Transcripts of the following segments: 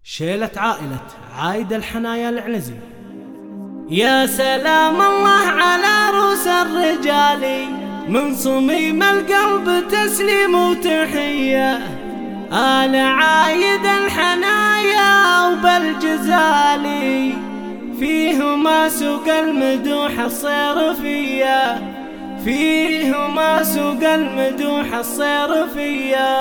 شيلة عائلة عايد الحنايا العنزي. يا سلام الله على روس الرجال، من صميم القلب تسليم وتحية. آل عايد الحنايا وبالجزال، فيهما سوق المدوح الصيرفية، فيهما سوق المدوح الصيرفية.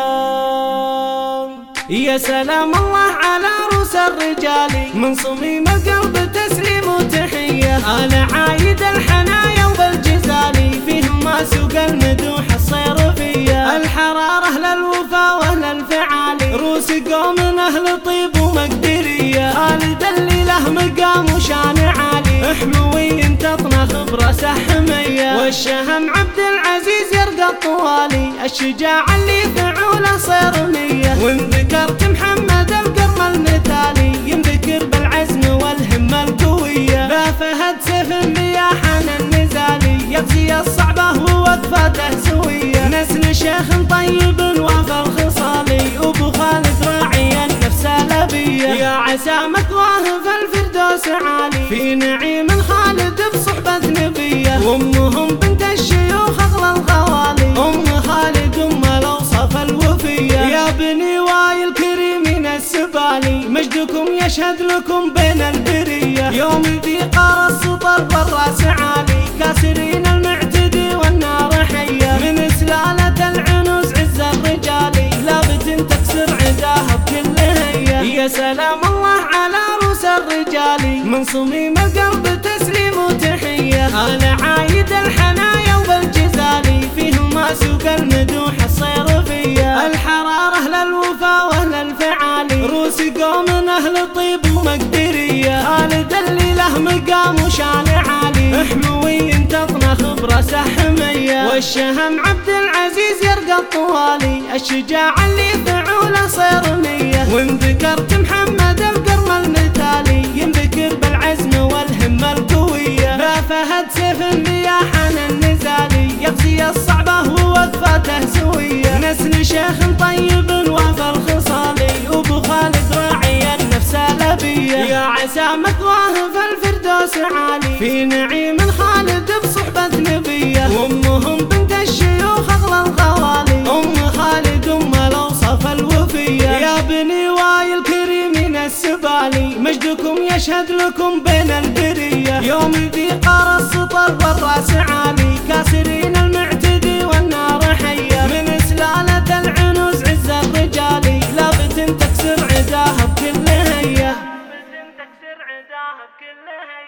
يا سلام الله على روس الرجال، من صميم القلب تسليم وتحية. آل عايد الحنايا وبالجزال، فيهما سوق المدوح الصيرفية. الحرارة أهل الوفا وأهل الفعال، روس قوم أهل طيب ومقدرية. خالد اللي له مقام وشان عالي، حلوين تطنخ براسه حمية. والشهم عبد العزيز يرقى الطوالي، الشجاع اللي فعوله صير نية. وإن ذكرت محمد القرم المثالي، ينذكر بالعزم والهمة القوية. ذا فهد سيف بياحن النزالي، يغزي الصعبة ووقفاته سوية. نسل شيخ طيب وافى الخصالي، وابو خالد راعي النفس الأبية. يا عسى مثواه في الفردوس عالي، في نعيم خالد بصحبة نبية. وامهم بنت الشيوخ اغلى الخوالي، ام خالد ام الاوصاف الوفية. يا بني وايل كريمين السبالي، مجدكم يشهد لكم بين البرية. يوم ذي قار السطر والراس عالي، كاسرين المعتدي والنار حية. من سلالة العنوز عز الرجال، لابد تكسر عداها بكل هية. يا سلام الله على روس الرجال، من صميم القلب تسليم وتحية. آل عايد الحنايا وبالجزال، فيهما سوق المدوح الصيرفية. الحرارة أهل الوفا وأهل الفعال، روس قوم أهل طيب ومقدرية. خالد اللي له مقام وشان عالي، حلوين تطنخ براسه حمية. والشهم عبد العزيز يرقى الطوالي، الشجاع اللي فعوله صير نية. وإن ذكرت محمد القرم المثالي، ينذكر بالعزم والهمة القوية. ذا فهد سيف بياحن النزالي، يغزي الصعبة ووقفاته سوية. نسل شيخ طيب وافى الخصالي، وابو خالد راعي النفس الأبية. يا عسى مثواه في الفردوس عالي، في نعيم خالد بصحبة نبية. وامهم بنت الشيوخ اغلى الخوالي، ام خالد ام الاوصاف الوفية. يا بني وايل كريمين السبالي، مجدكم يشهد لكم بين البرية. يوم ذي قار السطر والراس عالي، كاسرين المعتدي والنار حية. من سلالة العنوز عز الرجال، لابد تكسر عداها بكل هية.